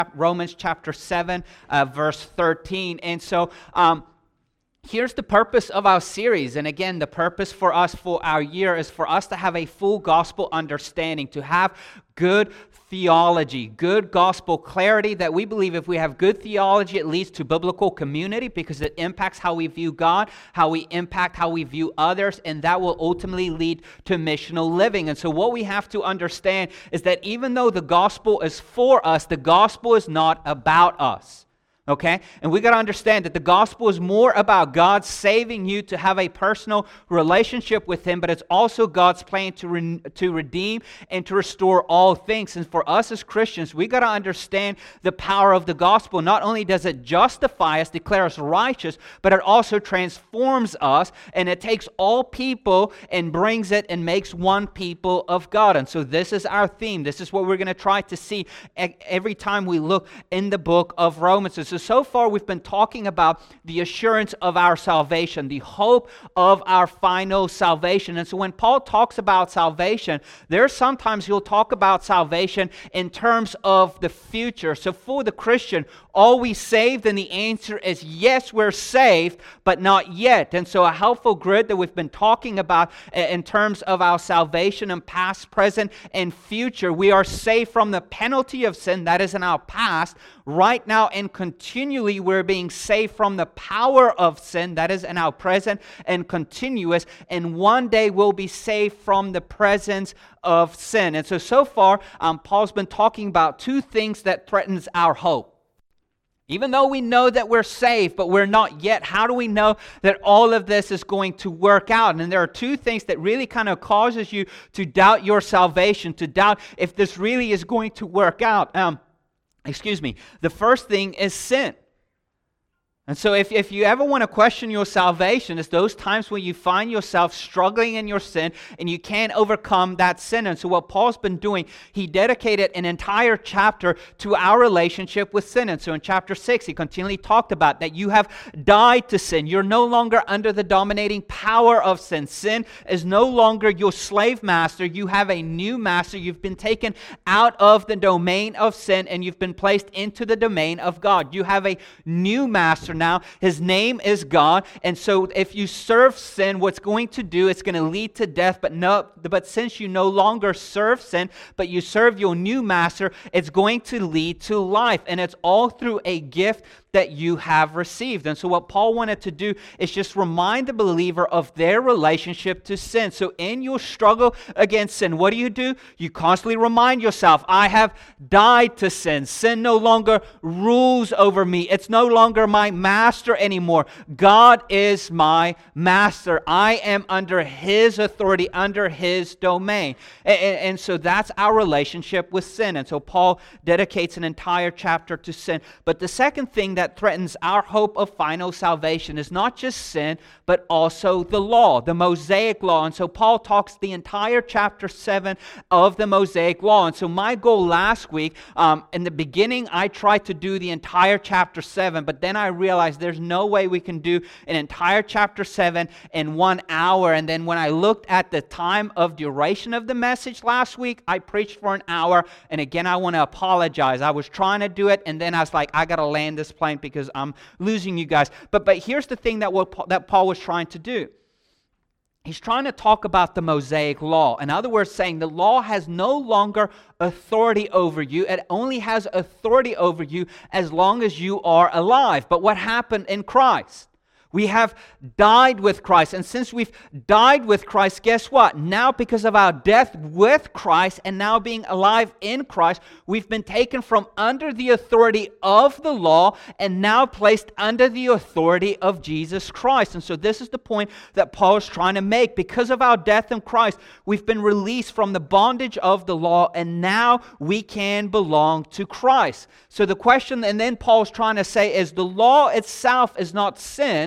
Romans chapter 7, verse 13. And so here's the purpose of our series. And again, the purpose for us for our year is for us to have a full gospel understanding, to have good theology, good gospel clarity, that we believe if we have good theology, it leads to biblical community because it impacts how we view God, how we impact how we view others, and that will ultimately lead to missional living. And so what we have to understand is that even though the gospel is for us, the gospel is not about us. Okay? And we got to understand that the gospel is more about God saving you to have a personal relationship with Him, but it's also God's plan to redeem and to restore all things. And for us as Christians, we got to understand the power of the gospel. Not only does it justify us, declare us righteous, but it also transforms us, and it takes all people and brings it and makes one people of God. And so this is our theme. This is what we're going to try to see every time we look in the book of Romans. So far we've been talking about the assurance of our salvation, the hope of our final salvation. And so when Paul talks about salvation, there's sometimes he'll talk about salvation in terms of the future. So for the Christian, are we saved? And the answer is yes, we're saved, but not yet. And so a helpful grid that we've been talking about in terms of our salvation in past, present, and future. We are saved from the penalty of sin that is in our past. Right now and continually we're being saved from the power of sin that is in our present and continuous. And one day we'll be saved from the presence of sin. And so far, Paul's been talking about two things that threatens our hope. Even though we know that we're saved, but we're not yet, how do we know that all of this is going to work out? And there are two things that really kind of causes you to doubt your salvation, to doubt if this really is going to work out. The first thing is sin. And so if you ever want to question your salvation, it's those times when you find yourself struggling in your sin and you can't overcome that sin. And so what Paul's been doing, he dedicated an entire chapter to our relationship with sin. And so in chapter 6, he continually talked about that you have died to sin. You're no longer under the dominating power of sin. Sin is no longer your slave master. You have a new master. You've been taken out of the domain of sin and you've been placed into the domain of God. You have a new master now. His name is God. And so if you serve sin, what's going to do, it's going to lead to death. But since you no longer serve sin, but you serve your new master, it's going to lead to life. And it's all through a gift that you have received. And so what Paul wanted to do is just remind the believer of their relationship to sin. So in your struggle against sin, what do? You constantly remind yourself, I have died to sin. Sin no longer rules over me. It's no longer my master anymore. God is my master. I am under His authority, under His domain. And so that's our relationship with sin. And so Paul dedicates an entire chapter to sin. But the second thing that threatens our hope of final salvation is not just sin, but also the law, the Mosaic law. And so Paul talks the entire chapter 7 of the Mosaic law. And so my goal last week, in the beginning, I tried to do the entire chapter 7, but then I realized there's no way we can do an entire chapter 7 in 1 hour. And then when I looked at the time of duration of the message last week, I preached for an hour. And again, I want to apologize. I was trying to do it, and then I was like, I got to land this plane because I'm losing you guys. But here's the thing that Paul was trying to do. He's trying to talk about the Mosaic law. In other words, saying the law has no longer authority over you. It only has authority over you as long as you are alive. But what happened in Christ? We have died with Christ. And since we've died with Christ, guess what? Now, because of our death with Christ and now being alive in Christ, we've been taken from under the authority of the law and now placed under the authority of Jesus Christ. And so this is the point that Paul is trying to make. Because of our death in Christ, we've been released from the bondage of the law, and now we can belong to Christ. So the question, and then Paul's trying to say, is the law itself is not sin.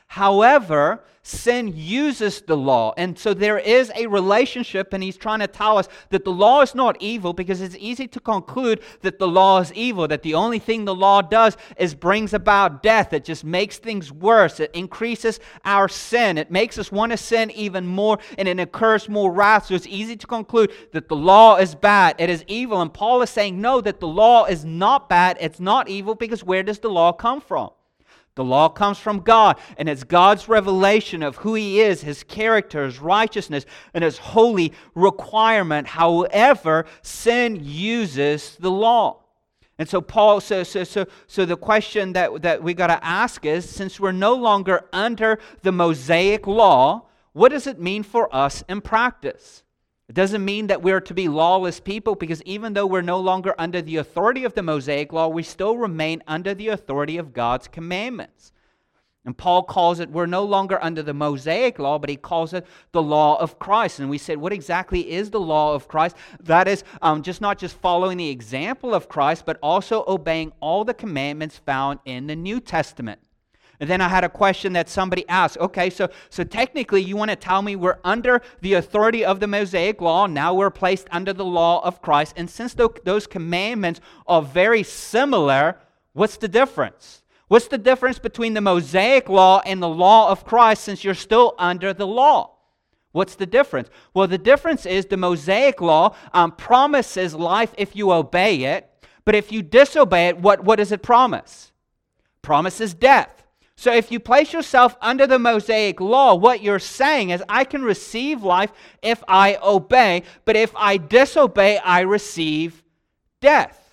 However, sin uses the law. And so there is a relationship, and he's trying to tell us that the law is not evil, because it's easy to conclude that the law is evil, that the only thing the law does is brings about death. It just makes things worse. It increases our sin. It makes us want to sin even more, and it incurs more wrath. So it's easy to conclude that the law is bad. It is evil. And Paul is saying, no, that the law is not bad. It's not evil, because where does the law come from? The law comes from God, and it's God's revelation of who He is, His character, His righteousness, and His holy requirement. However, sin uses the law. And so Paul, so the question that we got to ask is, since we're no longer under the Mosaic law, what does it mean for us in practice? It doesn't mean that we're to be lawless people, because even though we're no longer under the authority of the Mosaic law, we still remain under the authority of God's commandments. And Paul calls it, we're no longer under the Mosaic law, but he calls it the law of Christ. And we said, what exactly is the law of Christ? That is not just following the example of Christ, but also obeying all the commandments found in the New Testament. And then I had a question that somebody asked. Okay, so technically you want to tell me we're under the authority of the Mosaic law. Now we're placed under the law of Christ. And since those commandments are very similar, what's the difference? What's the difference between the Mosaic law and the law of Christ, since you're still under the law? What's the difference? Well, the difference is the Mosaic law promises life if you obey it. But if you disobey it, what does it promise? Promises death. So if you place yourself under the Mosaic law, what you're saying is, I can receive life if I obey, but if I disobey, I receive death.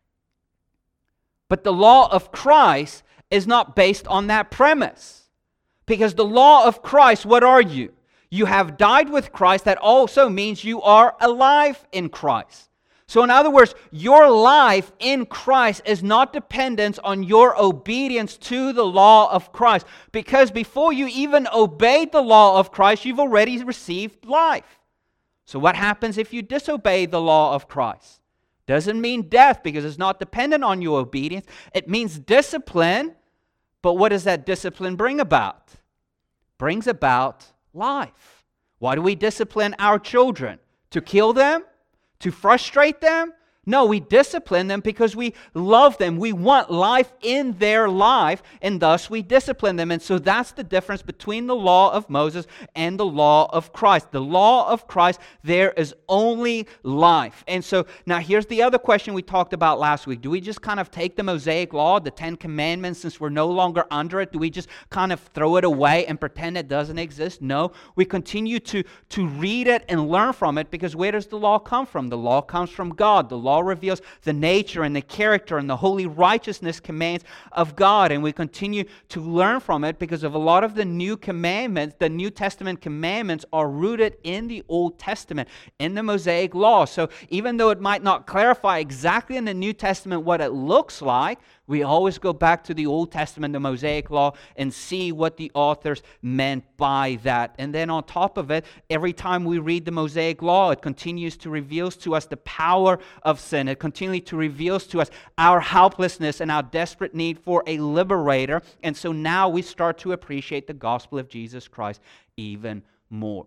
But the law of Christ is not based on that premise. Because the law of Christ, what are you? You have died with Christ. That also means you are alive in Christ. So in other words, your life in Christ is not dependent on your obedience to the law of Christ. Because before you even obeyed the law of Christ, you've already received life. So what happens if you disobey the law of Christ? Doesn't mean death, because it's not dependent on your obedience. It means discipline. But what does that discipline bring about? Brings about life. Why do we discipline our children? To kill them? To frustrate them? No, we discipline them because we love them. We want life in their life, and thus we discipline them. And so that's the difference between the law of Moses and the law of Christ. The law of Christ, there is only life. And so now here's the other question we talked about last week. Do we just kind of take the Mosaic law, the 10 Commandments, since we're no longer under it? Do we just kind of throw it away and pretend it doesn't exist? No, we continue to read it and learn from it, because where does the law come from? The law comes from God. The law reveals the nature and the character and the holy righteousness commands of God, and we continue to learn from it because of a lot of the new commandments. The New Testament commandments are rooted in the Old Testament, in the Mosaic law. So even though it might not clarify exactly in the New Testament what it looks like, we always go back to the Old Testament, the Mosaic law, and see what the authors meant by that. And then on top of it, every time we read the Mosaic law, it continues to reveal to us the power of sin. It continually to reveals to us our helplessness and our desperate need for a liberator. And so now we start to appreciate the gospel of Jesus Christ even more.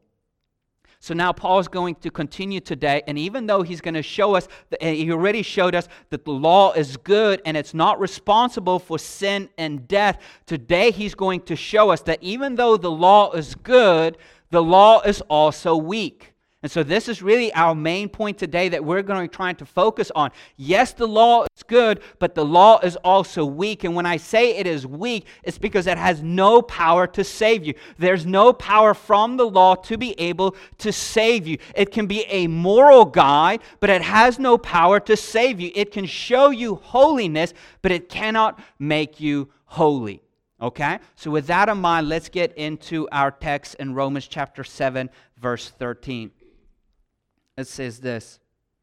So now Paul is going to continue today, and even though he's going to show us, he already showed us that the law is good and it's not responsible for sin and death, today he's going to show us that even though the law is good, the law is also weak. And so this is really our main point today that we're going to try to focus on. Yes, the law is good, but the law is also weak. And when I say it is weak, it's because it has no power to save you. There's no power from the law to be able to save you. It can be a moral guide, but it has no power to save you. It can show you holiness, but it cannot make you holy. Okay? So with that in mind, let's get into our text in Romans chapter 7, verse 13. It says this: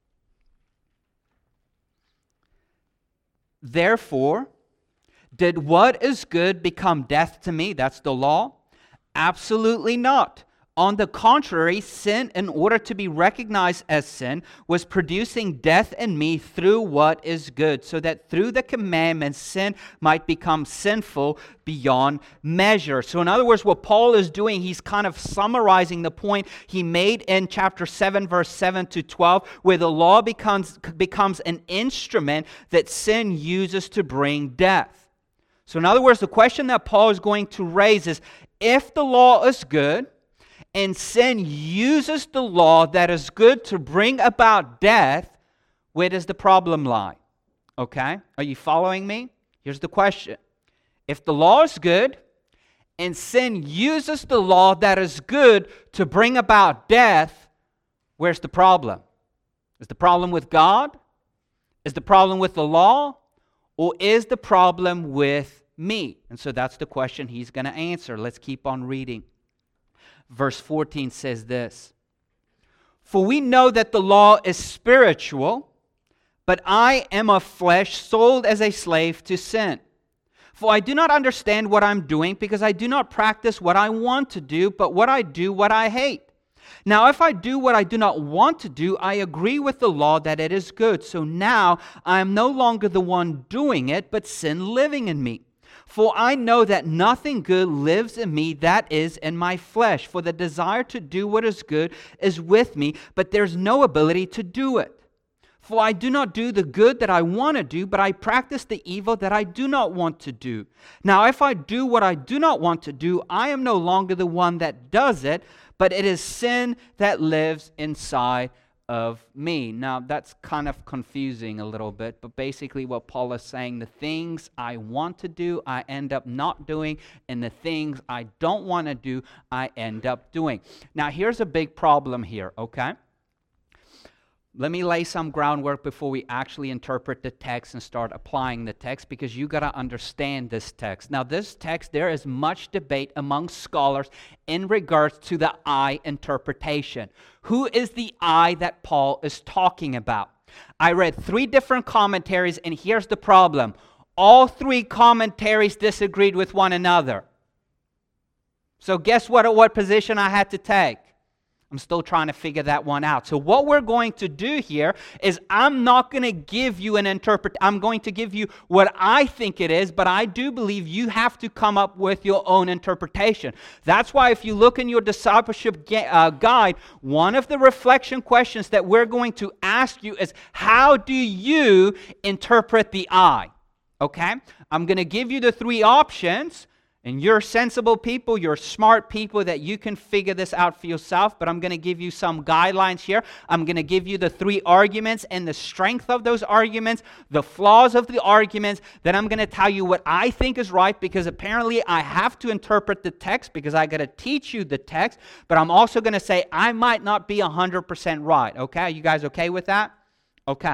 Therefore, did what is good become death to me? That's the law? Absolutely not. On the contrary, sin, in order to be recognized as sin, was producing death in me through what is good, so that through the commandments sin might become sinful beyond measure. So in other words, what Paul is doing, he's kind of summarizing the point he made in chapter 7, verse 7 to 12, where the law becomes an instrument that sin uses to bring death. So in other words, the question that Paul is going to raise is, if the law is good, and sin uses the law that is good to bring about death, where does the problem lie? Okay? Are you following me? Here's the question. If the law is good, and sin uses the law that is good to bring about death, where's the problem? Is the problem with God? Is the problem with the law? Or is the problem with me? And so that's the question he's going to answer. Let's keep on reading. Verse 14 says this, "For we know that the law is spiritual, but I am of flesh, sold as a slave to sin. For I do not understand what I'm doing, because I do not practice what I want to do, but what I do, what I hate. Now if I do what I do not want to do, I agree with the law that it is good. So now I am no longer the one doing it, but sin living in me. For I know that nothing good lives in me, that is, in my flesh. For the desire to do what is good is with me, but there's no ability to do it. For I do not do the good that I want to do, but I practice the evil that I do not want to do. Now if I do what I do not want to do, I am no longer the one that does it, but it is sin that lives inside of me." Now that's kind of confusing a little bit, but basically what Paul is saying, the things I want to do, I end up not doing, and the things I don't want to do, I end up doing. Now here's a big problem here, okay? Let me lay some groundwork before we actually interpret the text and start applying the text, because you got to understand this text. Now this text, there is much debate among scholars in regards to the I interpretation. Who is the I that Paul is talking about? I read 3 different commentaries, and here's the problem. All 3 commentaries disagreed with one another. So guess what position I had to take? I'm still trying to figure that one out. So what we're going to do here is I'm not going to give you I'm going to give you what I think it is, but I do believe you have to come up with your own interpretation. That's why if you look in your discipleship guide, one of the reflection questions that we're going to ask you is, how do you interpret the I? Okay? I'm going to give you the 3 options. And you're sensible people, you're smart people, that you can figure this out for yourself, but I'm going to give you some guidelines here. I'm going to give you the 3 arguments and the strength of those arguments, the flaws of the arguments. Then I'm going to tell you what I think is right, because apparently I have to interpret the text because I got to teach you the text, but I'm also going to say I might not be 100% right. Okay, are you guys okay with that? Okay.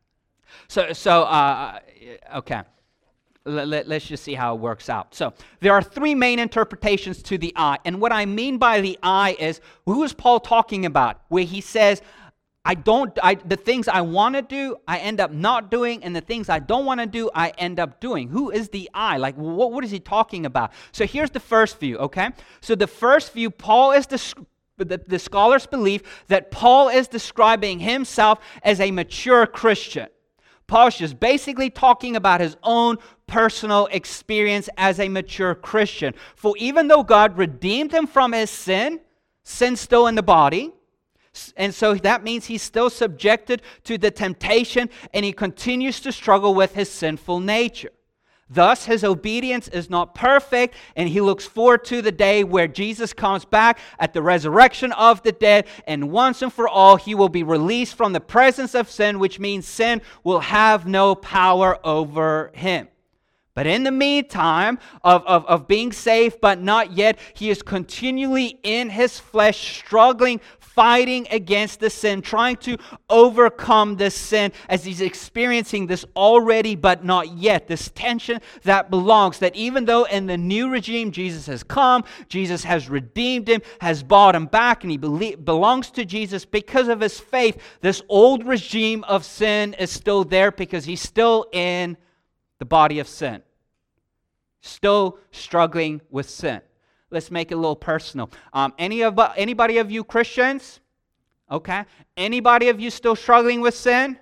Okay. Let's just see how it works out. So there are 3 main interpretations to the I. And what I mean by the I is, who is Paul talking about? Where he says, the things I want to do, I end up not doing, and the things I don't want to do, I end up doing. Who is the I? Like, what is he talking about? So here's the first view, okay? So the first view, Paul is the scholars believe that Paul is describing himself as a mature Christian. Paul's just basically talking about his own personal experience as a mature Christian. For even though God redeemed him from his sin's still in the body, and so that means he's still subjected to the temptation, and he continues to struggle with his sinful nature. Thus, his obedience is not perfect, and he looks forward to the day where Jesus comes back at the resurrection of the dead, and once and for all, he will be released from the presence of sin, which means sin will have no power over him. But in the meantime of being saved but not yet, he is continually in his flesh, struggling, fighting against the sin, trying to overcome this sin as he's experiencing this already but not yet, this tension that belongs, that even though in the new regime Jesus has come, Jesus has redeemed him, has bought him back, and he belongs to Jesus because of his faith, this old regime of sin is still there because he's still in the body of sin, still struggling with sin. Let's make it a little personal. Anybody of you Christians? Okay. Anybody of you still struggling with sin?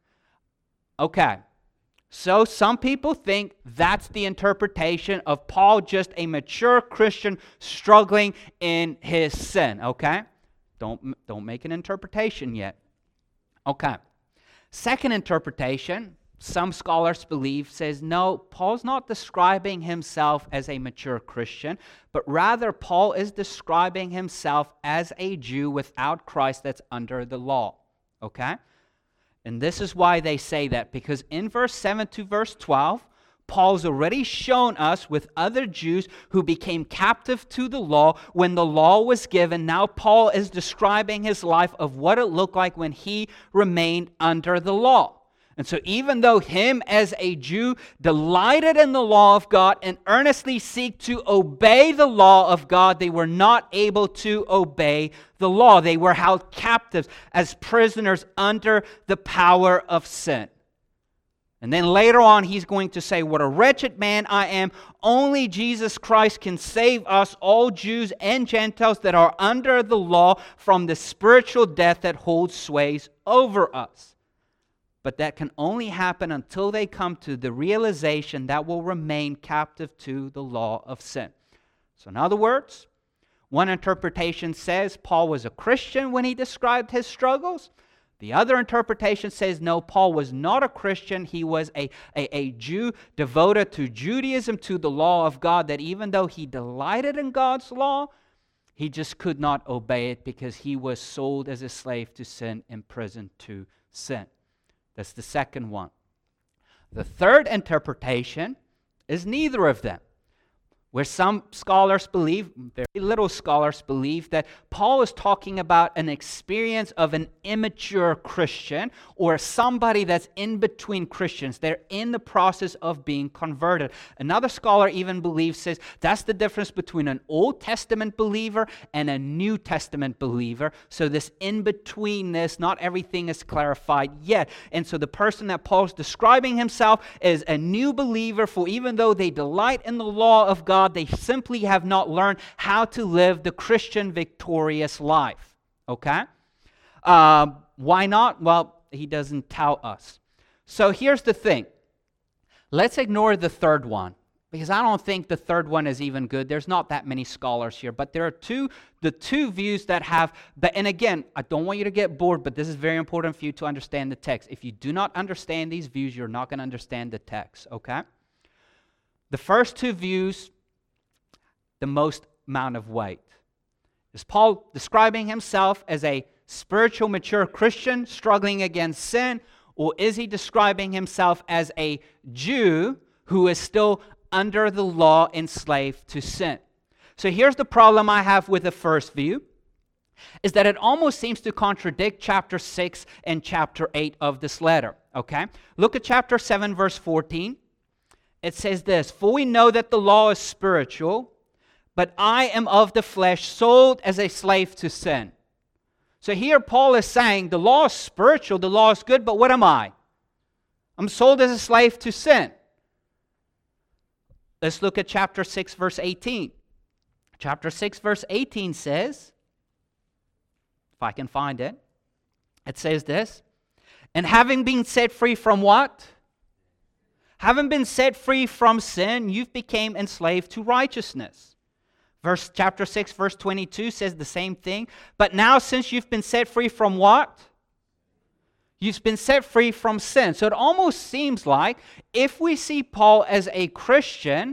Okay. So some people think that's the interpretation of Paul, just a mature Christian struggling in his sin. Okay. Don't make an interpretation yet. Okay. Second interpretation, some scholars believe, says no, Paul's not describing himself as a mature Christian, but rather Paul is describing himself as a Jew without Christ that's under the law. Okay? And this is why they say that, because in verse 7 to verse 12, Paul's already shown us with other Jews who became captive to the law when the law was given. Now Paul is describing his life of what it looked like when he remained under the law. And so even though him as a Jew delighted in the law of God and earnestly seek to obey the law of God, they were not able to obey the law. They were held captives as prisoners under the power of sin. And then later on, he's going to say, what a wretched man I am. Only Jesus Christ can save us, all Jews and Gentiles that are under the law, from the spiritual death that holds sways over us. But that can only happen until they come to the realization that will remain captive to the law of sin. So in other words, one interpretation says Paul was a Christian when he described his struggles. The other interpretation says no, Paul was not a Christian. He was a Jew devoted to Judaism, to the law of God, that even though he delighted in God's law, he just could not obey it because he was sold as a slave to sin, imprisoned to sin. That's the second one. The third interpretation is neither of them, where some scholars believe, very little scholars believe, that Paul is talking about an experience of an immature Christian or somebody that's in between Christians. They're in the process of being converted. Another scholar even believes, says, that's the difference between an Old Testament believer and a New Testament believer. So this in-betweenness, not everything is clarified yet. And so the person that Paul's describing himself is a new believer, for even though they delight in the law of God, they simply have not learned how to live the Christian victorious life. Okay? Why not? Well, he doesn't tell us. So here's the thing. Let's ignore the third one, because I don't think the third one is even good. There's not that many scholars here, but there are the two views that have, and again, I don't want you to get bored, but this is very important for you to understand the text. If you do not understand these views, you're not going to understand the text. Okay? The first two views, the most amount of weight. Is Paul describing himself as a spiritual mature Christian struggling against sin, or is he describing himself as a Jew who is still under the law, enslaved to sin? So here's the problem I have with the first view, is that it almost seems to contradict chapter 6 and chapter 8 of this letter. Okay? Look at chapter 7, verse 14. It says this, "For we know that the law is spiritual, but I am of the flesh, sold as a slave to sin." So here Paul is saying the law is spiritual, the law is good, but what am I? I'm sold as a slave to sin. Let's look at chapter 6, verse 18. Chapter 6, verse 18 says, if I can find it, it says this, "And having been set free from" what? Having been set free from sin, you've become enslaved to righteousness. Chapter 6, verse 22 says the same thing. "But now since you've been set free from" what? You've been set free from sin. So it almost seems like if we see Paul as a Christian,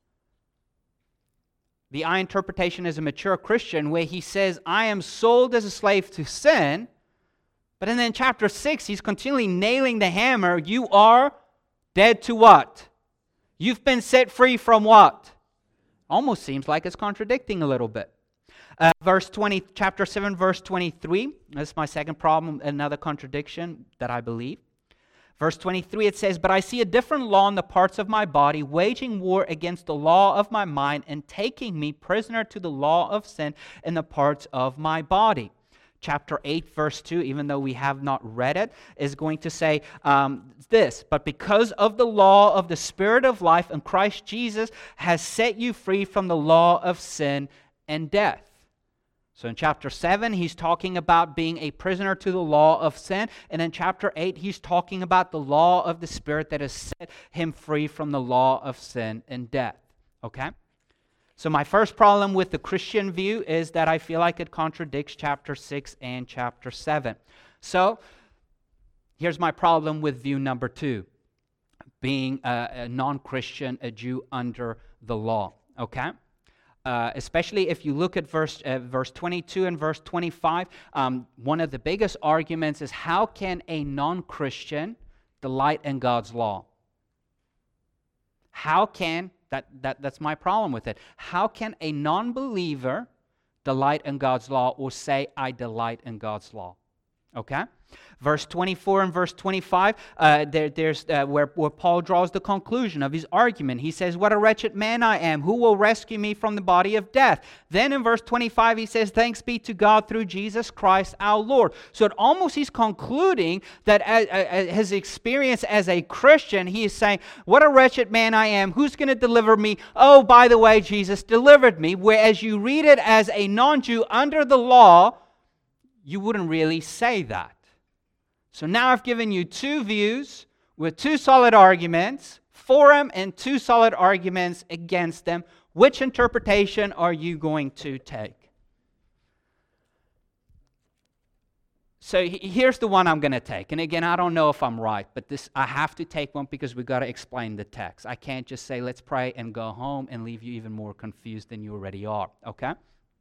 the I interpretation is a mature Christian, where he says, I am sold as a slave to sin. But then in chapter 6, he's continually nailing the hammer. You are dead to what? You've been set free from what? Almost seems like it's contradicting a little bit. Chapter 7, verse 23. That's my second problem, another contradiction that I believe. Verse 23, it says, "But I see a different law in the parts of my body, waging war against the law of my mind, and taking me prisoner to the law of sin in the parts of my body." chapter 8, verse 2, even though we have not read it, is going to say this: "But because of the law of the Spirit of life in Christ Jesus has set you free from the law of sin and death." So in chapter 7, he's talking about being a prisoner to the law of sin. And in chapter 8, he's talking about the law of the Spirit that has set him free from the law of sin and death. Okay? So my first problem with the Christian view is that I feel like it contradicts chapter 6 and chapter 7. So here's my problem with view number 2, being a non-Christian, a Jew under the law. Okay? Especially if you look at verse 22 and verse 25, one of the biggest arguments is, how can a non-Christian delight in God's law? How can, that's my problem with it. How can a non-believer delight in God's law or say, I delight in God's law? Okay? Verse 24 and verse 25, there's where Paul draws the conclusion of his argument. He says, "What a wretched man I am! Who will rescue me from the body of death?" Then in verse 25, he says, "Thanks be to God through Jesus Christ our Lord." So it almost he's concluding that his experience as a Christian, he is saying, "What a wretched man I am! Who's going to deliver me? Oh, by the way, Jesus delivered me." Whereas you read it as a non-Jew under the law, you wouldn't really say that. So now I've given you two views with two solid arguments for them and two solid arguments against them. Which interpretation are you going to take? So here's the one I'm going to take. And again, I don't know if I'm right, but I have to take one because we've got to explain the text. I can't just say, let's pray and go home and leave you even more confused than you already are. Okay?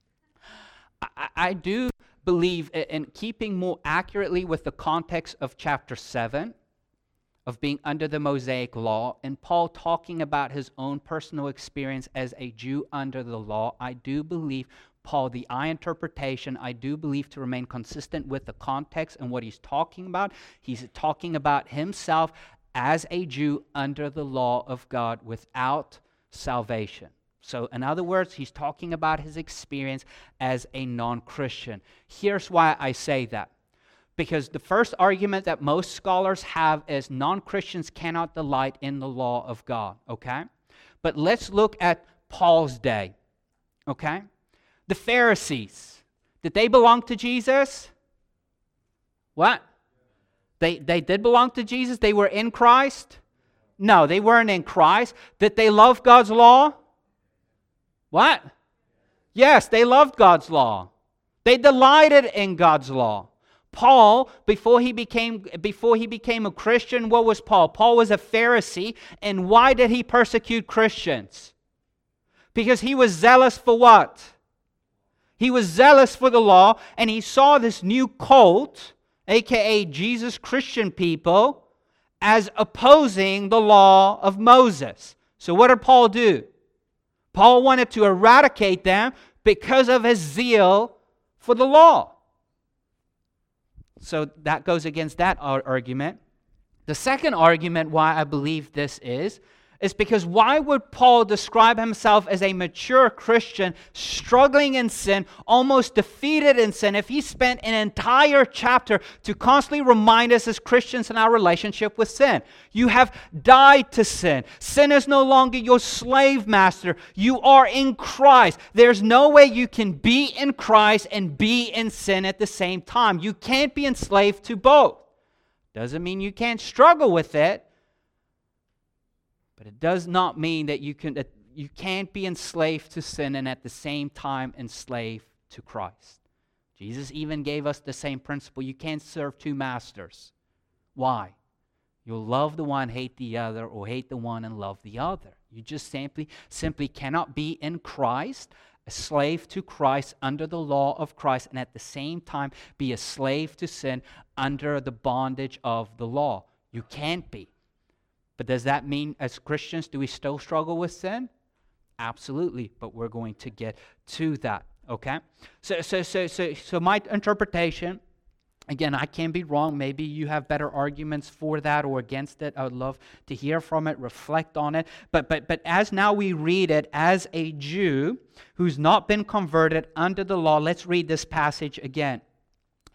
I do believe in keeping more accurately with the context of chapter 7, of being under the Mosaic law, and Paul talking about his own personal experience as a Jew under the law. I do believe Paul, the I interpretation, I do believe to remain consistent with the context and what he's talking about. He's talking about himself as a Jew under the law of God without salvation. So in other words, he's talking about his experience as a non-Christian. Here's why I say that. Because the first argument that most scholars have is non-Christians cannot delight in the law of God, okay? But let's look at Paul's day, okay? The Pharisees, did they belong to Jesus? What? They did belong to Jesus? They were in Christ? No, they weren't in Christ. Did they love God's law? What? Yes, they loved God's law. They delighted in God's law. Paul, before he became a Christian, what was Paul? Paul was a Pharisee, and why did he persecute Christians? Because he was zealous for what? He was zealous for the law, and he saw this new cult, aka Jesus Christian people, as opposing the law of Moses. So what did Paul do? Paul wanted to eradicate them because of his zeal for the law. So that goes against that argument. The second argument why I believe this is because why would Paul describe himself as a mature Christian struggling in sin, almost defeated in sin, if he spent an entire chapter to constantly remind us as Christians in our relationship with sin? You have died to sin. Sin is no longer your slave master. You are in Christ. There's no way you can be in Christ and be in sin at the same time. You can't be enslaved to both. Doesn't mean you can't struggle with it. But it does not mean that you can't be enslaved to sin and at the same time enslaved to Christ. Jesus even gave us the same principle. You can't serve two masters. Why? You'll love the one, hate the other, or hate the one and love the other. You just simply cannot be in Christ, a slave to Christ under the law of Christ, and at the same time be a slave to sin under the bondage of the law. You can't be. But does that mean as Christians, do we still struggle with sin? Absolutely, but we're going to get to that, okay? So my interpretation, again, I can be wrong. Maybe you have better arguments for that or against it. I would love to hear from it, reflect on it. But as now we read it as a Jew who's not been converted under the law, let's read this passage again.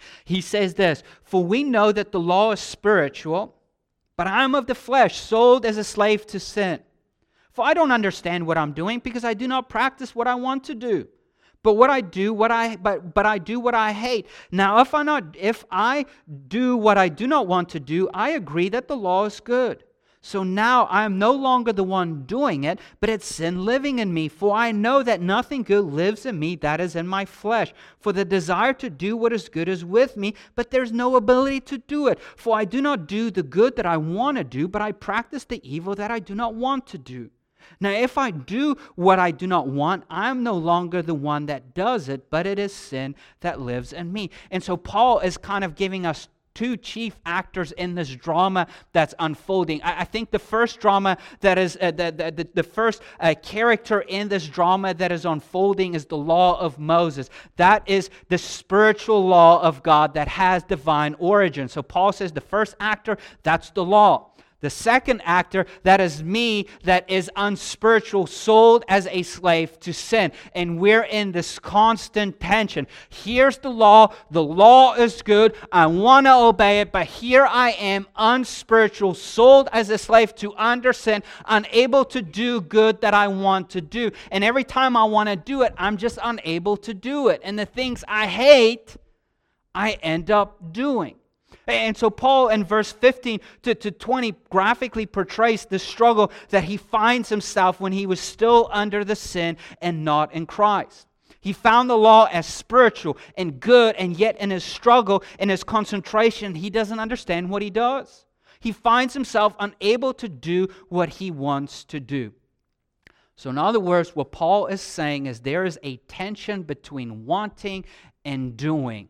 He says this, "For we know that the law is spiritual, but I am of the flesh, sold as a slave to sin. For I don't understand what I'm doing, because I do not practice what I want to do. But I do what I hate. Now if I do what I do not want to do, I agree that the law is good. So now I am no longer the one doing it, but it's sin living in me. For I know that nothing good lives in me, that is in my flesh. For the desire to do what is good is with me, but there's no ability to do it. For I do not do the good that I want to do, but I practice the evil that I do not want to do. Now if I do what I do not want, I am no longer the one that does it, but it is sin that lives in me." And so Paul is kind of giving us two chief actors in this drama that's unfolding. I think the first drama that is, the first character in this drama that is unfolding is the law of Moses. That is the spiritual law of God that has divine origin. So Paul says the first actor, that's the law. The second actor, that is me, that is unspiritual, sold as a slave to sin. And we're in this constant tension. Here's the law is good, I want to obey it, but here I am, unspiritual, sold as a slave to under sin, unable to do good that I want to do. And every time I want to do it, I'm just unable to do it. And the things I hate, I end up doing. And so Paul in verse 15 to 20 graphically portrays the struggle that he finds himself when he was still under the sin and not in Christ. He found the law as spiritual and good, and yet in his struggle, in his concentration, he doesn't understand what he does. He finds himself unable to do what he wants to do. So in other words, what Paul is saying is there is a tension between wanting and doing.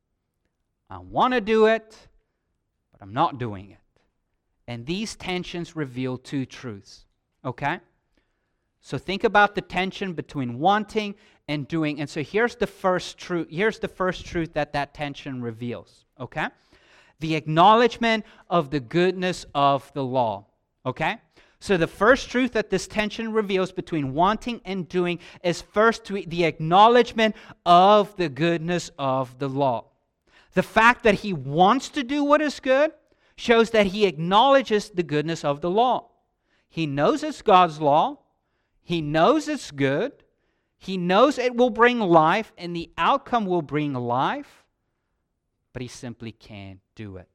I want to do it, but I'm not doing it. And these tensions reveal two truths, okay? So think about the tension between wanting and doing. And so here's the first truth. Here's the first truth that tension reveals, okay? The acknowledgement of the goodness of the law, okay? So the first truth that this tension reveals between wanting and doing is first the acknowledgement of the goodness of the law. The fact that he wants to do what is good shows that he acknowledges the goodness of the law. He knows it's God's law. He knows it's good. He knows it will bring life, and the outcome will bring life, but he simply can't do it.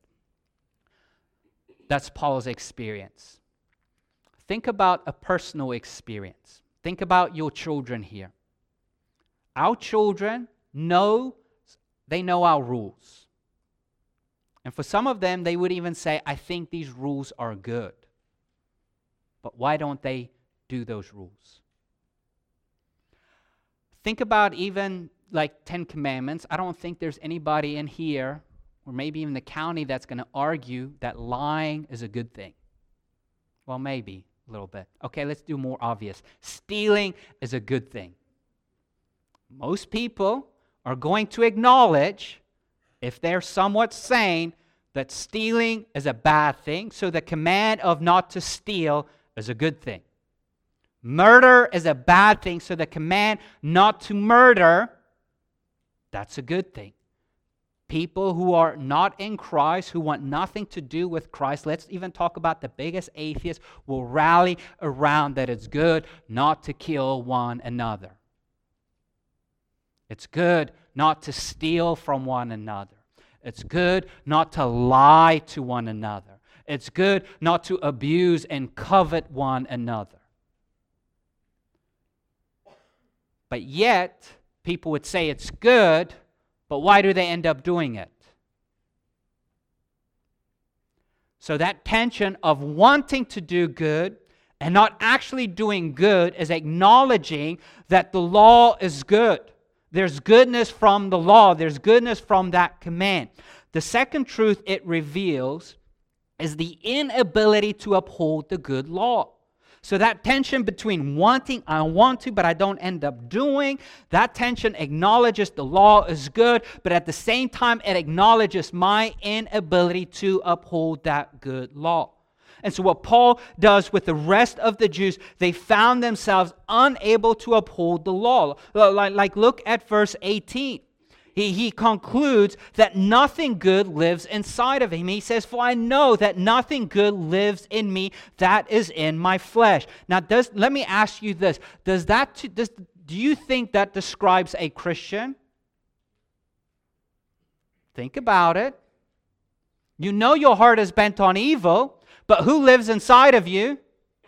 That's Paul's experience. Think about a personal experience. Think about your children here. Our children know our rules. And for some of them, they would even say, I think these rules are good. But why don't they do those rules? Think about even like 10 Commandments. I don't think there's anybody in here, or maybe even the county, that's going to argue that lying is a good thing. Well, maybe a little bit. Okay, let's do more obvious. Stealing is a good thing. Most people are going to acknowledge, if they're somewhat sane, that stealing is a bad thing, so the command of not to steal is a good thing. Murder is a bad thing, so the command not to murder, that's a good thing. People who are not in Christ, who want nothing to do with Christ, let's even talk about the biggest atheists, will rally around that it's good not to kill one another. It's good not to steal from one another. It's good not to lie to one another. It's good not to abuse and covet one another. But yet, people would say it's good, but why do they end up doing it? So that tension of wanting to do good and not actually doing good is acknowledging that the law is good. There's goodness from the law. There's goodness from that command. The second truth it reveals is the inability to uphold the good law. So that tension between wanting, I want to, but I don't end up doing, that tension acknowledges the law is good, but at the same time it acknowledges my inability to uphold that good law. And so what Paul does with the rest of the Jews, they found themselves unable to uphold the law. Like look at verse 18. He concludes that nothing good lives inside of him. He says, "For I know that nothing good lives in me, that is in my flesh." Now, let me ask you this. Do you think that describes a Christian? Think about it. You know your heart is bent on evil, but who lives inside of you?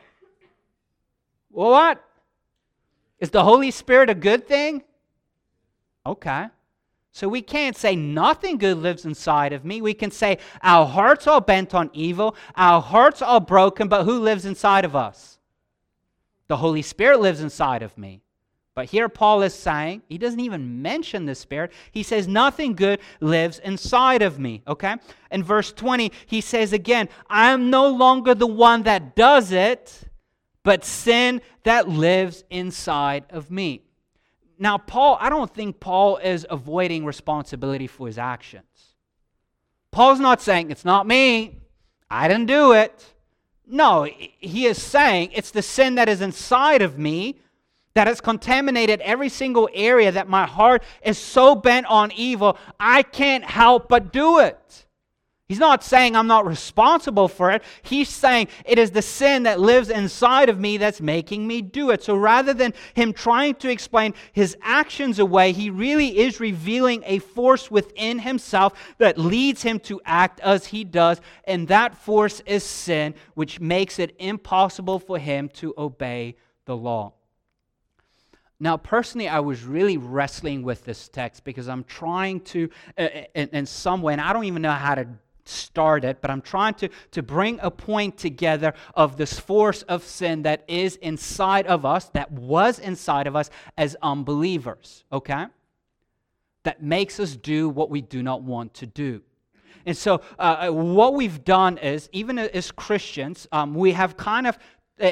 Well, what? Is the Holy Spirit a good thing? Okay. So we can't say nothing good lives inside of me. We can say our hearts are bent on evil, our hearts are broken, but who lives inside of us? The Holy Spirit lives inside of me. But here Paul is saying, he doesn't even mention the Spirit. He says nothing good lives inside of me, okay? In verse 20, he says again, "I am no longer the one that does it, but sin that lives inside of me." Now, I don't think Paul is avoiding responsibility for his actions. Paul's not saying, "It's not me, I didn't do it." No, he is saying, it's the sin that is inside of me that has contaminated every single area, that my heart is so bent on evil, I can't help but do it. He's not saying I'm not responsible for it. He's saying it is the sin that lives inside of me that's making me do it. So rather than him trying to explain his actions away, he really is revealing a force within himself that leads him to act as he does. And that force is sin, which makes it impossible for him to obey the law. Now, personally, I was really wrestling with this text because I'm trying to, in some way, and I don't even know how to start it, but I'm trying to bring a point together of this force of sin that is inside of us, that was inside of us as unbelievers, okay? That makes us do what we do not want to do. And so what we've done is, even as Christians, we've kind of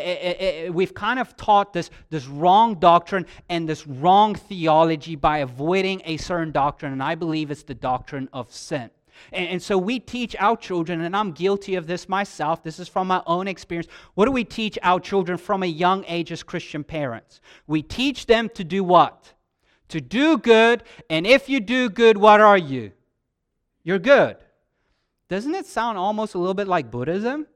taught this wrong doctrine and this wrong theology by avoiding a certain doctrine, and I believe it's the doctrine of sin. And so we teach our children, and I'm guilty of this myself. This is from my own experience. What do we teach our children from a young age as Christian parents? We teach them to do what? To do good, and if you do good, what are you? You're good. Doesn't it sound almost a little bit like Buddhism?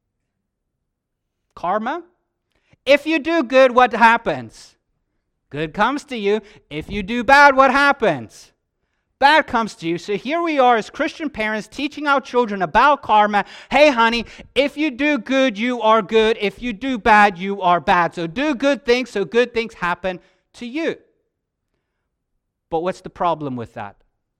Karma? If you do good, what happens? Good comes to you. If you do bad, what happens? Bad comes to you. So here we are as Christian parents teaching our children about karma. Hey, honey, if you do good, you are good. If you do bad, you are bad. So do good things so good things happen to you. But what's the problem with that?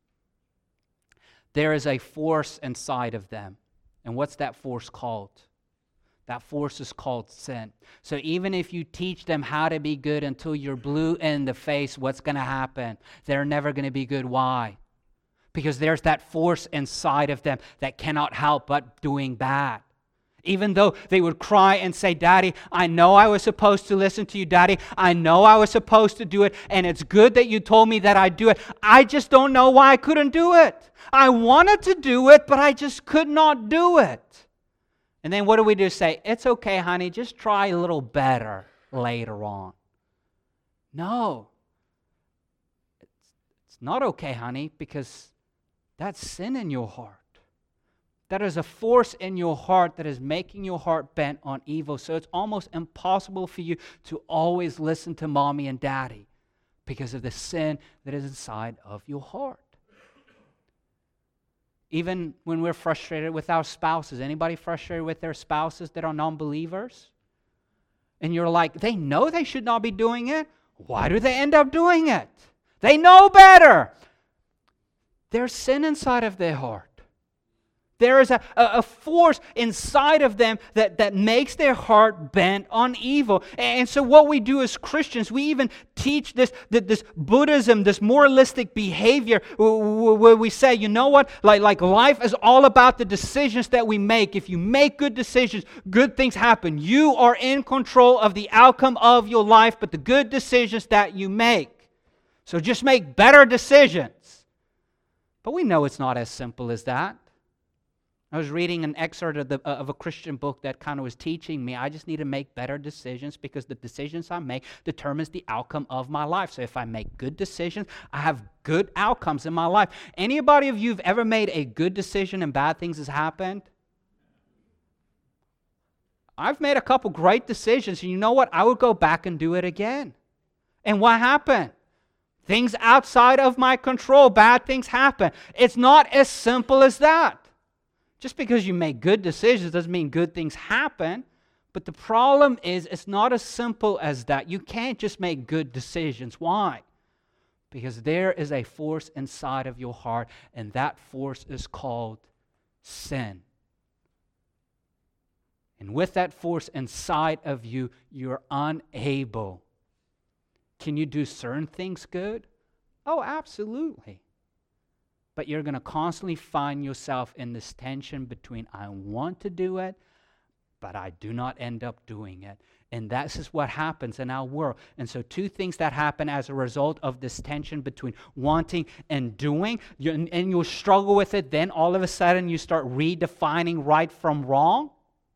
There is a force inside of them. And what's that force called? That force is called sin. So even if you teach them how to be good until you're blue in the face, what's going to happen? They're never going to be good. Why? Because there's that force inside of them that cannot help but doing bad. Even though they would cry and say, "Daddy, I know I was supposed to listen to you. Daddy, I know I was supposed to do it. And it's good that you told me that I do it. I just don't know why I couldn't do it. I wanted to do it, but I just could not do it." And then what do we do? Say, "It's okay, honey, just try a little better later on." No. It's not okay, honey, because that's sin in your heart. That is a force in your heart that is making your heart bent on evil. So it's almost impossible for you to always listen to mommy and daddy because of the sin that is inside of your heart. Even when we're frustrated with our spouses. Anybody frustrated with their spouses that are non-believers? And you're like, they know they should not be doing it. Why do they end up doing it? They know better. There's sin inside of their heart. There is a force inside of them that makes their heart bent on evil. And so what we do as Christians, we even teach this Buddhism, this moralistic behavior where we say, you know what? Like life is all about the decisions that we make. If you make good decisions, good things happen. You are in control of the outcome of your life, but the good decisions that you make. So just make better decisions. But we know it's not as simple as that. I was reading an excerpt of a Christian book that kind of was teaching me I just need to make better decisions because the decisions I make determines the outcome of my life. So if I make good decisions, I have good outcomes in my life. Anybody of you have ever made a good decision and bad things has happened? I've made a couple great decisions, and you know what? I would go back and do it again. And what happened? Things outside of my control, bad things happen. It's not as simple as that. Just because you make good decisions doesn't mean good things happen. But the problem is it's not as simple as that. You can't just make good decisions. Why? Because there is a force inside of your heart, and that force is called sin. And with that force inside of you, you're unable. Can you do certain things good? Oh, absolutely. But you're going to constantly find yourself in this tension between I want to do it, but I do not end up doing it. And that's just what happens in our world. And so two things that happen as a result of this tension between wanting and doing, and you'll struggle with it, then all of a sudden you start redefining right from wrong.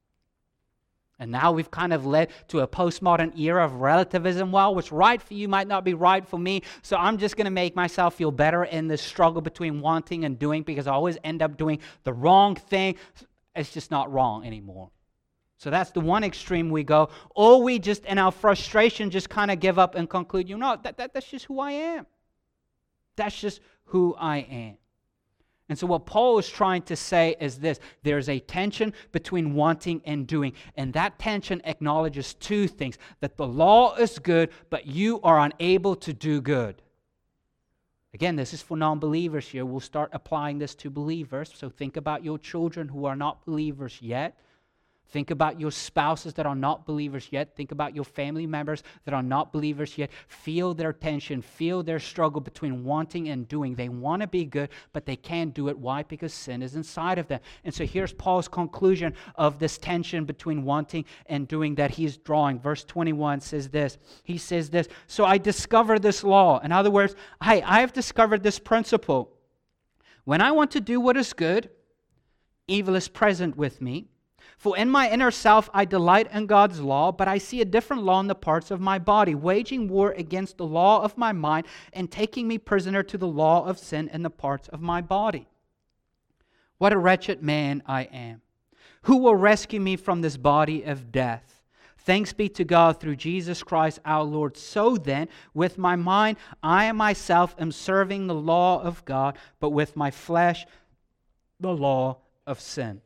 And now we've kind of led to a postmodern era of relativism. Well, what's right for you might not be right for me, so I'm just going to make myself feel better in this struggle between wanting and doing because I always end up doing the wrong thing. It's just not wrong anymore. So that's the one extreme we go. Or we just, in our frustration, just kind of give up and conclude, that's just who I am. That's just who I am. And so what Paul is trying to say is this: there's a tension between wanting and doing. And that tension acknowledges two things: that the law is good, but you are unable to do good. Again, this is for non-believers here. We'll start applying this to believers. So think about your children who are not believers yet. Think about your spouses that are not believers yet. Think about your family members that are not believers yet. Feel their tension. Feel their struggle between wanting and doing. They want to be good, but they can't do it. Why? Because sin is inside of them. And so here's Paul's conclusion of this tension between wanting and doing that he's drawing. Verse 21 says this. He says this: so I discovered this law. In other words, I have discovered this principle. When I want to do what is good, evil is present with me. For in my inner self I delight in God's law, but I see a different law in the parts of my body, waging war against the law of my mind and taking me prisoner to the law of sin in the parts of my body. What a wretched man I am! Who will rescue me from this body of death? Thanks be to God through Jesus Christ our Lord. So then, with my mind, I myself am serving the law of God, but with my flesh, the law of sin.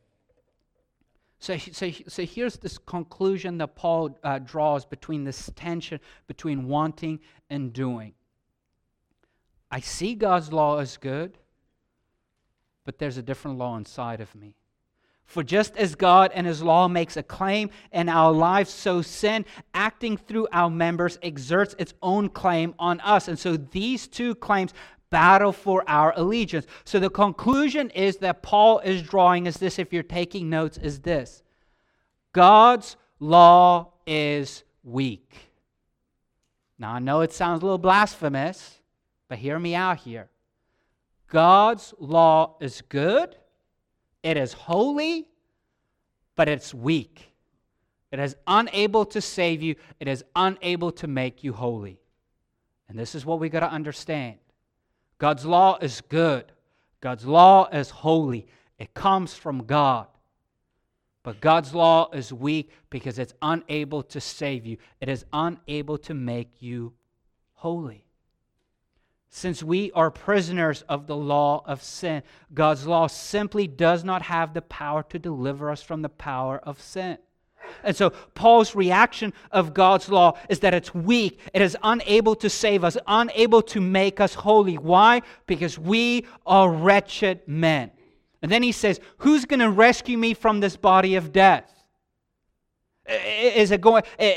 So here's this conclusion that Paul draws between this tension between wanting and doing. I see God's law as good, but there's a different law inside of me. For just as God and His law makes a claim in our lives, so sin, acting through our members, exerts its own claim on us. And so these two claims battle for our allegiance. So the conclusion is that Paul is drawing is this, if you're taking notes, is this: God's law is weak. Now I know it sounds a little blasphemous, but hear me out here. God's law is good, it is holy, but it's weak. It is unable to save you, it is unable to make you holy. And this is what we got to understand. God's law is good. God's law is holy. It comes from God. But God's law is weak because it's unable to save you. It is unable to make you holy. Since we are prisoners of the law of sin, God's law simply does not have the power to deliver us from the power of sin. And so Paul's reaction of God's law is that it's weak. It is unable to save us, unable to make us holy. Why? Because we are wretched men. And then he says, who's going to rescue me from this body of death? Is the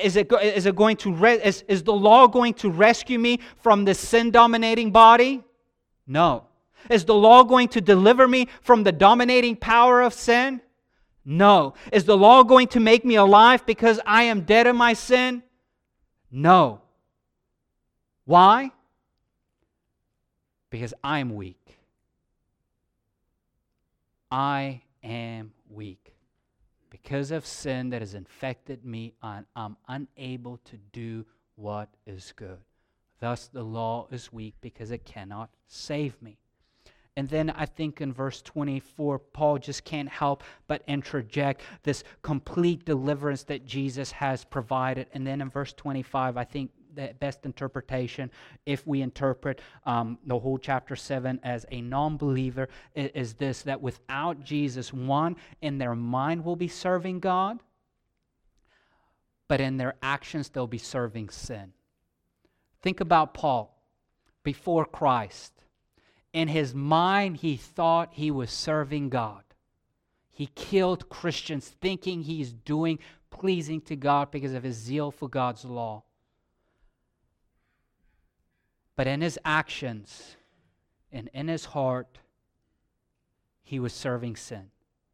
law going to rescue me from this sin-dominating body? No. Is the law going to deliver me from the dominating power of sin? No. Is the law going to make me alive because I am dead in my sin? No. Why? Because I am weak. I am weak. Because of sin that has infected me, I'm unable to do what is good. Thus the law is weak because it cannot save me. And then I think in verse 24, Paul just can't help but interject this complete deliverance that Jesus has provided. And then in verse 25, I think the best interpretation, if we interpret the whole chapter 7 as a non-believer, is this, that without Jesus, one, in their mind will be serving God, but in their actions they'll be serving sin. Think about Paul before Christ. In his mind, he thought he was serving God. He killed Christians thinking he's doing pleasing to God because of his zeal for God's law. But in his actions and in his heart, he was serving sin.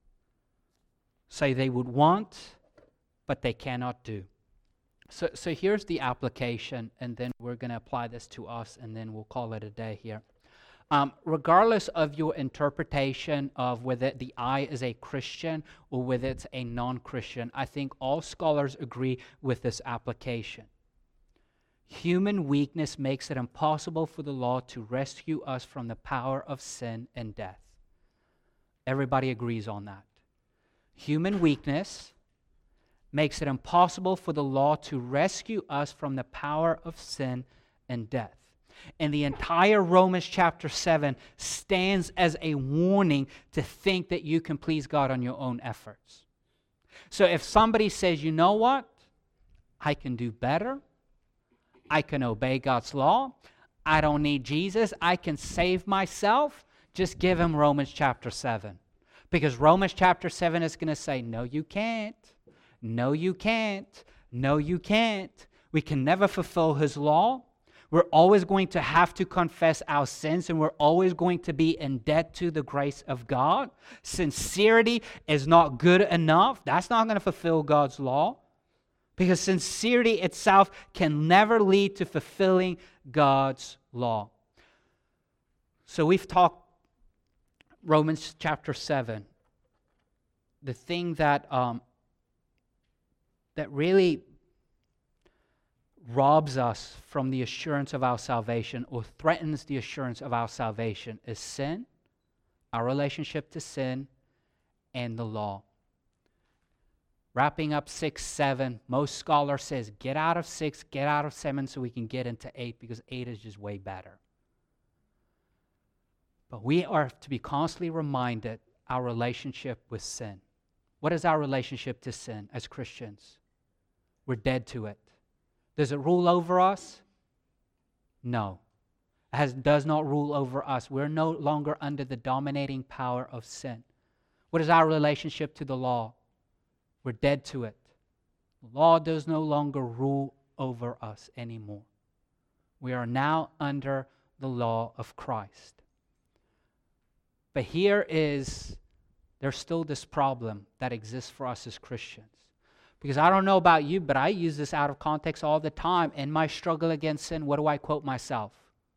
So they would want, but they cannot do. So here's the application, and then we're going to apply this to us, and then we'll call it a day here. Regardless of your interpretation of whether the I is a Christian or whether it's a non-Christian, I think all scholars agree with this application. Human weakness makes it impossible for the law to rescue us from the power of sin and death. Everybody agrees on that. Human weakness makes it impossible for the law to rescue us from the power of sin and death. And the entire Romans chapter 7 stands as a warning to think that you can please God on your own efforts. So if somebody says, you know what, I can do better, I can obey God's law, I don't need Jesus, I can save myself, just give him Romans chapter 7. Because Romans chapter 7 is going to say, no, you can't. No, you can't. No, you can't. We can never fulfill his law. We're always going to have to confess our sins, and we're always going to be in debt to the grace of God. Sincerity is not good enough. That's not going to fulfill God's law, because sincerity itself can never lead to fulfilling God's law. So we've talked Romans chapter 7. The thing that really robs us from the assurance of our salvation or threatens the assurance of our salvation is sin, our relationship to sin, and the law. Wrapping up 6, 7, most scholars says get out of 6, get out of 7 so we can get into 8 because 8 is just way better. But we are to be constantly reminded our relationship with sin. What is our relationship to sin as Christians? We're dead to it. Does it rule over us? No. It does not rule over us. We're no longer under the dominating power of sin. What is our relationship to the law? We're dead to it. The law does no longer rule over us anymore. We are now under the law of Christ. But there's still this problem that exists for us as Christians. Because I don't know about you, but I use this out of context all the time. In my struggle against sin, what do I quote myself?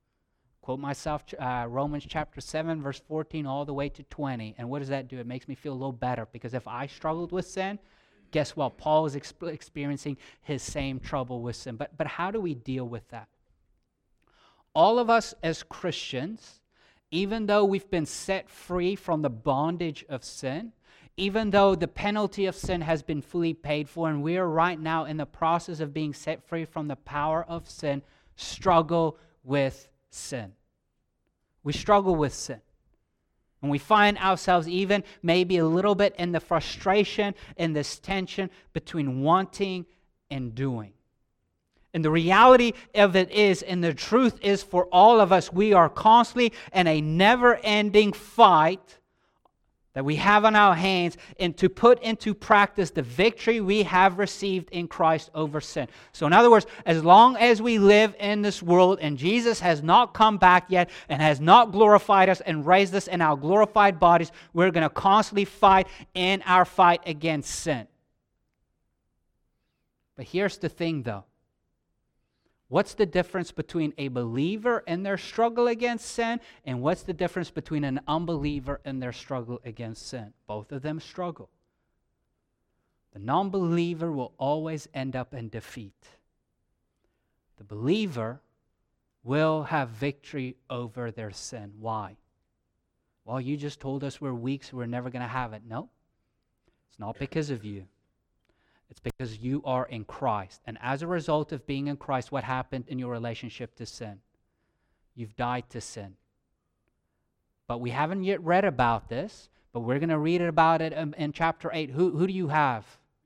Romans chapter 7, verse 14, all the way to 20. And what does that do? It makes me feel a little better. Because if I struggled with sin, guess what? Paul is experiencing his same trouble with sin. But how do we deal with that? All of us as Christians, even though we've been set free from the bondage of sin, even though the penalty of sin has been fully paid for, and we are right now in the process of being set free from the power of sin, struggle with sin. We struggle with sin. And we find ourselves even maybe a little bit in the frustration, in this tension between wanting and doing. And the reality of it is, and the truth is for all of us, we are constantly in a never-ending fight that we have on our hands and to put into practice the victory we have received in Christ over sin. So in other words, as long as we live in this world and Jesus has not come back yet and has not glorified us and raised us in our glorified bodies, we're going to constantly fight in our fight against sin. But here's the thing though. What's the difference between a believer and their struggle against sin? And what's the difference between an unbeliever and their struggle against sin? Both of them struggle. The non-believer will always end up in defeat. The believer will have victory over their sin. Why? Well, you just told us we're weak, so we're never going to have it. No, it's not because of you. It's because you are in Christ. And as a result of being in Christ, what happened in your relationship to sin? You've died to sin. But we haven't yet read about this, but we're going to read about it in chapter 8. Who do you have?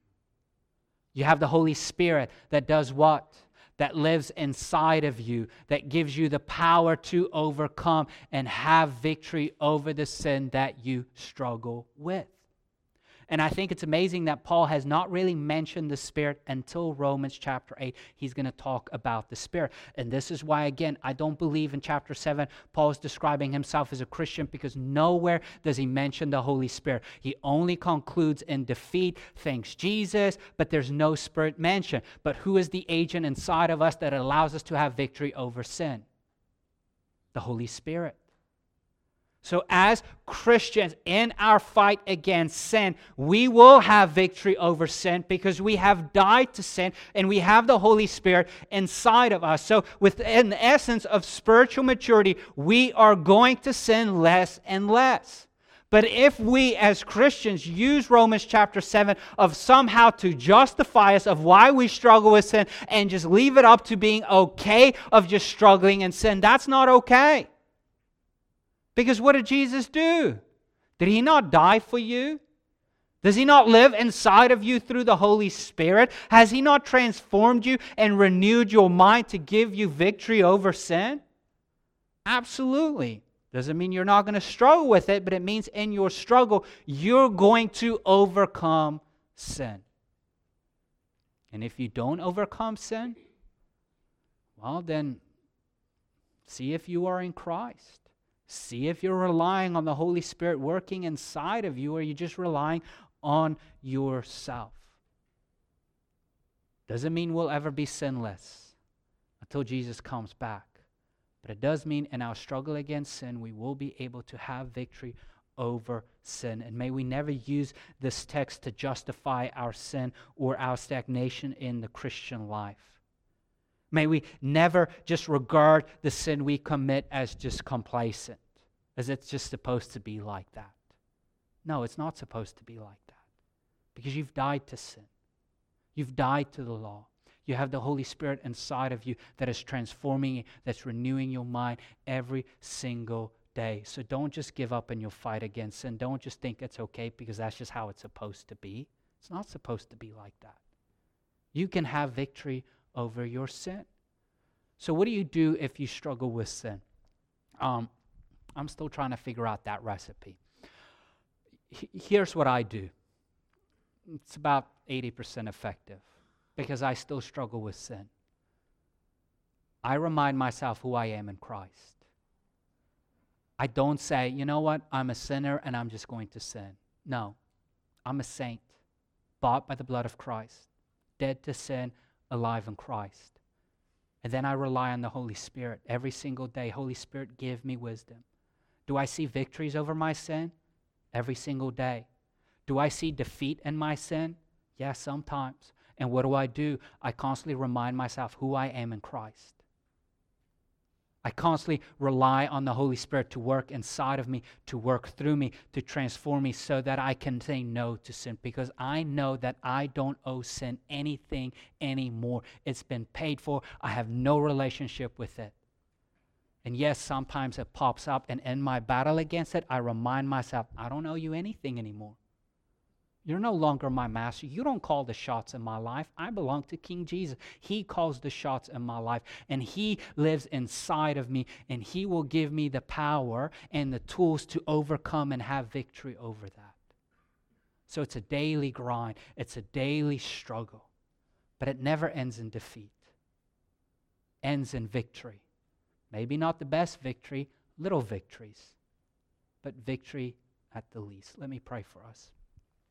You have the Holy Spirit that does what? That lives inside of you, that gives you the power to overcome and have victory over the sin that you struggle with. And I think it's amazing that Paul has not really mentioned the Spirit until Romans chapter 8. He's going to talk about the Spirit. And this is why, again, I don't believe in chapter 7 Paul is describing himself as a Christian, because nowhere does he mention the Holy Spirit. He only concludes in defeat, thanks Jesus, but there's no Spirit mentioned. But who is the agent inside of us that allows us to have victory over sin? The Holy Spirit. So as Christians in our fight against sin, we will have victory over sin because we have died to sin and we have the Holy Spirit inside of us. So within the essence of spiritual maturity, we are going to sin less and less. But if we as Christians use Romans chapter 7 of somehow to justify us of why we struggle with sin and just leave it up to being okay of just struggling in sin, that's not okay. Because what did Jesus do? Did He not die for you? Does He not live inside of you through the Holy Spirit? Has He not transformed you and renewed your mind to give you victory over sin? Absolutely. Doesn't mean you're not going to struggle with it, but it means in your struggle, you're going to overcome sin. And if you don't overcome sin, well then, see if you are in Christ. See if you're relying on the Holy Spirit working inside of you, or you're just relying on yourself. Doesn't mean we'll ever be sinless until Jesus comes back. But it does mean in our struggle against sin, we will be able to have victory over sin. And may we never use this text to justify our sin or our stagnation in the Christian life. May we never just regard the sin we commit as just complacent, as it's just supposed to be like that. No, it's not supposed to be like that. Because you've died to sin. You've died to the law. You have the Holy Spirit inside of you that is transforming you, that's renewing your mind every single day. So don't just give up in your fight against sin. Don't just think it's okay because that's just how it's supposed to be. It's not supposed to be like that. You can have victory over your sin. So what do you do if you struggle with sin? I'm still trying to figure out that recipe. Here's what I do. It's about 80% effective because I still struggle with sin. I remind myself who I am in Christ. I don't say, you know what, I'm a sinner and I'm just going to sin. No, I'm a saint, bought by the blood of Christ, dead to sin, alive in Christ. And then I rely on the Holy Spirit every single day. Holy Spirit, give me wisdom. Do I see victories over my sin? Every single day. Do I see defeat in my sin? Yes, sometimes. And what do? I constantly remind myself who I am in Christ. I constantly rely on the Holy Spirit to work inside of me, to work through me, to transform me so that I can say no to sin, because I know that I don't owe sin anything anymore. It's been paid for. I have no relationship with it. And yes, sometimes it pops up, and in my battle against it, I remind myself, I don't owe you anything anymore. You're no longer my master. You don't call the shots in my life. I belong to King Jesus. He calls the shots in my life, and He lives inside of me, and He will give me the power and the tools to overcome and have victory over that. So it's a daily grind. It's a daily struggle, but it never ends in defeat. Ends in victory. Maybe not the best victory, little victories, but victory at the least. Let me pray for us.